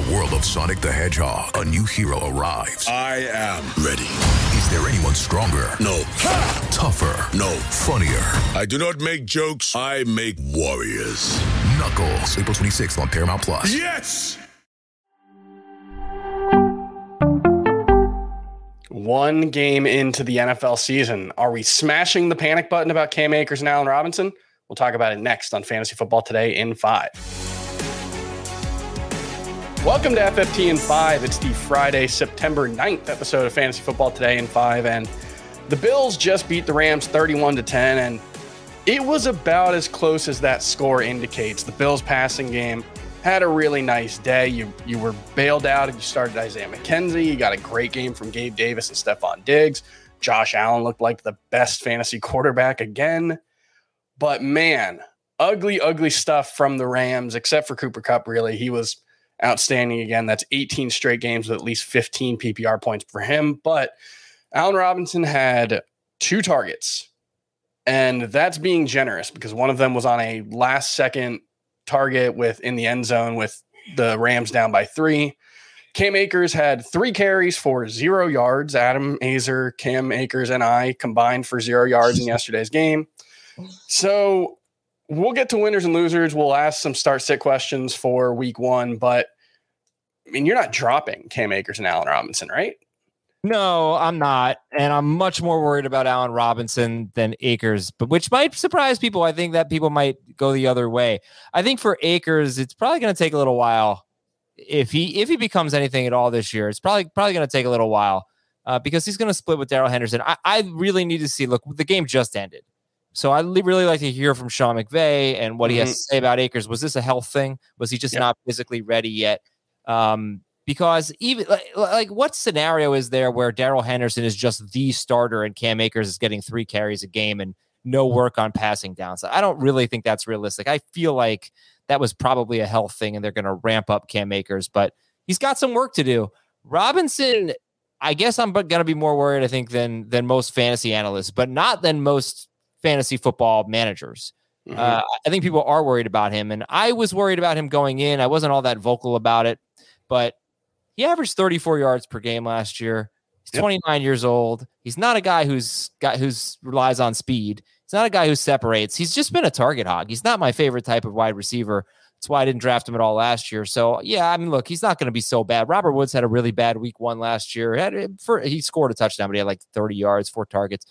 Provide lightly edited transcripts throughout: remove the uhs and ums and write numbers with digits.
world of Sonic the Hedgehog, a new hero arrives. I am ready. Is there anyone stronger? No. Ha! Tougher? No. Funnier? I do not make jokes. I make warriors. Knuckles, April 26th on Paramount+. Yes! One game into the NFL season. Are we smashing the panic button about Cam Akers and Allen Robinson? We'll talk about it next on Fantasy Football Today in 5. Welcome to FFT in 5. It's the Friday, September 9th episode of Fantasy Football Today in 5. And the Bills just beat the Rams 31-10. And it was about as close as that score indicates. The Bills passing game had a really nice day. You were bailed out and you started Isaiah McKenzie. You got a great game from Gabe Davis and Stephon Diggs. Josh Allen looked like the best fantasy quarterback again. But man, ugly stuff from the Rams, except for Cooper Kupp, really. He was outstanding again. That's 18 straight games with at least 15 PPR points for him. But Allen Robinson had 2 targets. And that's being generous because one of them was on a last-second target in the end zone with the Rams down by 3. Cam Akers had 3 carries for 0 yards. Adam Aizer, Cam Akers, and I combined for 0 yards in yesterday's game. So we'll get to winners and losers. We'll ask some start-sit questions for week 1. But, I mean, you're not dropping Cam Akers and Allen Robinson, right? No, I'm not. And I'm much more worried about Allen Robinson than Akers, but which might surprise people. I think that people might go the other way. I think for Akers, it's probably going to take a little while. If he becomes anything at all this year, it's probably going to take a little while because he's going to split with Darrell Henderson. I really need to see, look, the game just ended. So I really like to hear from Sean McVay and what he has to say about Akers. Was this a health thing? Was he just not physically ready yet? Because even like what scenario is there where Darrell Henderson is just the starter and Cam Akers is getting 3 carries a game and no work on passing downs? I don't really think that's realistic. I feel like that was probably a health thing and they're going to ramp up Cam Akers, but he's got some work to do. Robinson, I guess I'm going to be more worried, I think, than most fantasy analysts, but not than most fantasy football managers. I think people are worried about him, and I was worried about him going in. I wasn't all that vocal about it, but he averaged 34 yards per game last year. He's 29 years old. He's not a guy who's relies on speed. He's not a guy who separates. He's just been a target hog. He's not my favorite type of wide receiver. That's why I didn't draft him at all last year. So, yeah, I mean, look, he's not going to be so bad. Robert Woods had a really bad week 1 last year. He scored a touchdown, but he had like 30 yards, 4 targets.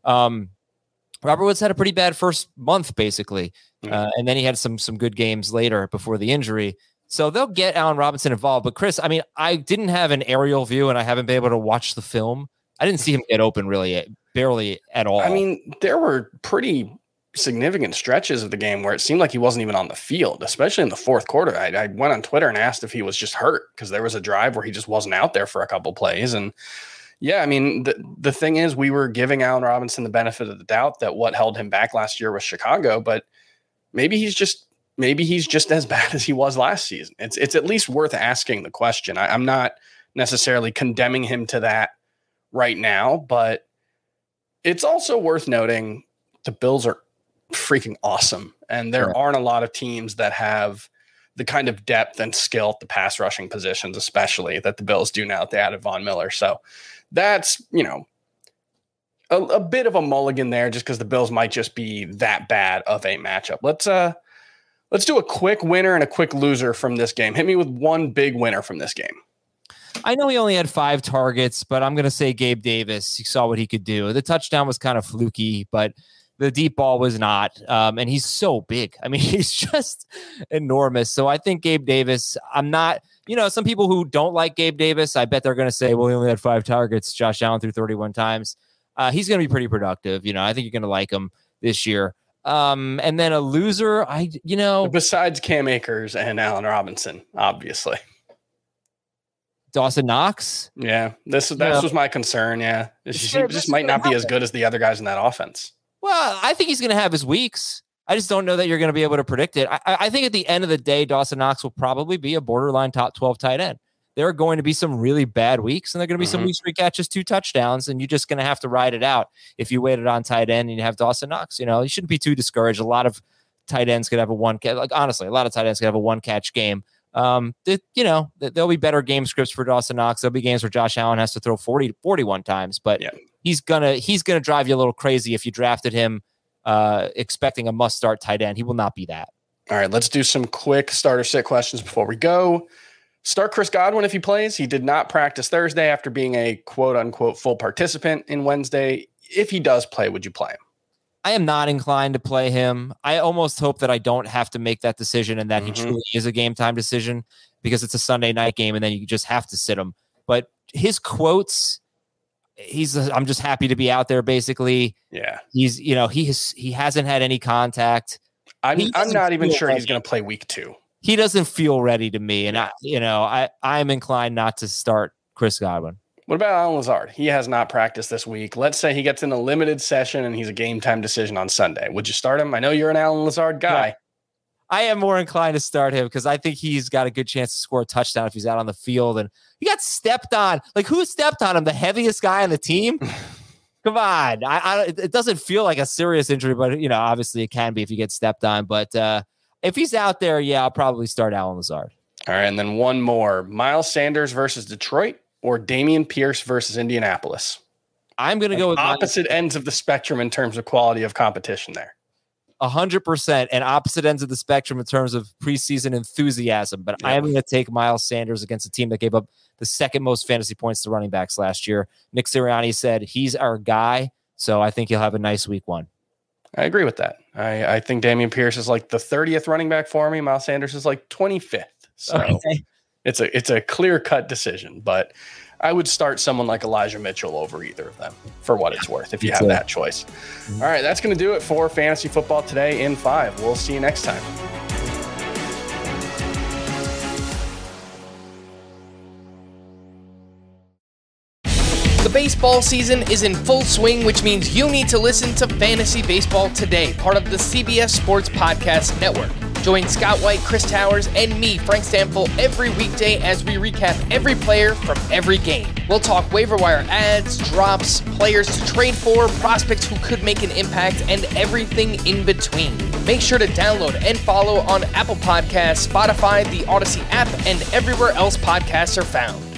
Robert Woods had a pretty bad first month, basically. And then he had some good games later before the injury. So they'll get Allen Robinson involved. But Chris, I mean, I didn't have an aerial view and I haven't been able to watch the film. I didn't see him get open really, barely at all. I mean, there were pretty significant stretches of the game where it seemed like he wasn't even on the field, especially in the fourth quarter. I went on Twitter and asked if he was just hurt because there was a drive where he just wasn't out there for a couple plays. And yeah, I mean, the thing is, we were giving Allen Robinson the benefit of the doubt that what held him back last year was Chicago, but maybe he's just as bad as he was last season. It's at least worth asking the question. I'm not necessarily condemning him to that right now, but it's also worth noting the Bills are freaking awesome. And there aren't a lot of teams that have the kind of depth and skill at the pass rushing positions, especially that the Bills do now that they added Von Miller. So that's, a bit of a mulligan there just because the Bills might just be that bad of a matchup. Let's do a quick winner and a quick loser from this game. Hit me with one big winner from this game. I know he only had 5 targets, but I'm going to say Gabe Davis. You saw what he could do. The touchdown was kind of fluky, but the deep ball was not. And he's so big. I mean, he's just enormous. So I think Gabe Davis, I'm not, some people who don't like Gabe Davis, I bet they're going to say, well, he only had 5 targets. Josh Allen threw 31 times. He's going to be pretty productive. I think you're going to like him this year. And then a loser, besides Cam Akers and Allen Robinson, obviously. Dawson Knox. Yeah, this was my concern. Yeah, he just might not be as good as the other guys in that offense. Well, I think he's going to have his weeks. I just don't know that you're going to be able to predict it. I think at the end of the day, Dawson Knox will probably be a borderline top 12 tight end. There are going to be some really bad weeks, and there are going to be some weeks where he catches 2 touchdowns, and you're just going to have to ride it out if you waited on tight end and you have Dawson Knox. You shouldn't be too discouraged. A lot of tight ends could have a one catch. Like honestly, a lot of tight ends could have a 1 catch game. There'll be better game scripts for Dawson Knox. There'll be games where Josh Allen has to throw 41 times, but he's gonna drive you a little crazy if you drafted him expecting a must-start tight end. He will not be that. All right, let's do some quick starter sit questions before we go. Start Chris Godwin if he plays. He did not practice Thursday after being a quote-unquote full participant in Wednesday. If he does play, would you play him? I am not inclined to play him. I almost hope that I don't have to make that decision and that he truly is a game time decision because it's a Sunday night game and then you just have to sit him. But his quotes, I'm just happy to be out there basically. Yeah. He hasn't had any contact. I'm not even sure he's going to play week 2. He doesn't feel ready to me. And I'm inclined not to start Chris Godwin. What about Allen Lazard? He has not practiced this week. Let's say he gets in a limited session and he's a game time decision on Sunday. Would you start him? I know you're an Allen Lazard guy. Yeah. I am more inclined to start him because I think he's got a good chance to score a touchdown if he's out on the field. And he got stepped on. Like, who stepped on him? The heaviest guy on the team? Come on. It doesn't feel like a serious injury, but, obviously it can be if you get stepped on. But if he's out there, I'll probably start Allen Lazard. All right, and then one more. Miles Sanders versus Detroit or Dameon Pierce versus Indianapolis? I'm going to go with opposite ends of the spectrum in terms of quality of competition there. 100% and opposite ends of the spectrum in terms of preseason enthusiasm. But I am going to take Miles Sanders against a team that gave up the second most fantasy points to running backs last year. Nick Sirianni said he's our guy, so I think he'll have a nice week 1. I agree with that. I think Dameon Pierce is like the 30th running back for me. Miles Sanders is like 25th. So it's a clear-cut decision, but I would start someone like Elijah Mitchell over either of them for what it's worth if you have that choice. All right, that's going to do it for Fantasy Football Today in 5. We'll see you next time. The baseball season is in full swing, which means you need to listen to Fantasy Baseball Today, part of the CBS Sports Podcast Network. Join Scott White, Chris Towers, and me, Frank Stample, every weekday as we recap every player from every game. We'll talk waiver wire ads, drops, players to trade for, prospects who could make an impact, and everything in between. Make sure to download and follow on Apple Podcasts, Spotify, the Odyssey app, and everywhere else podcasts are found.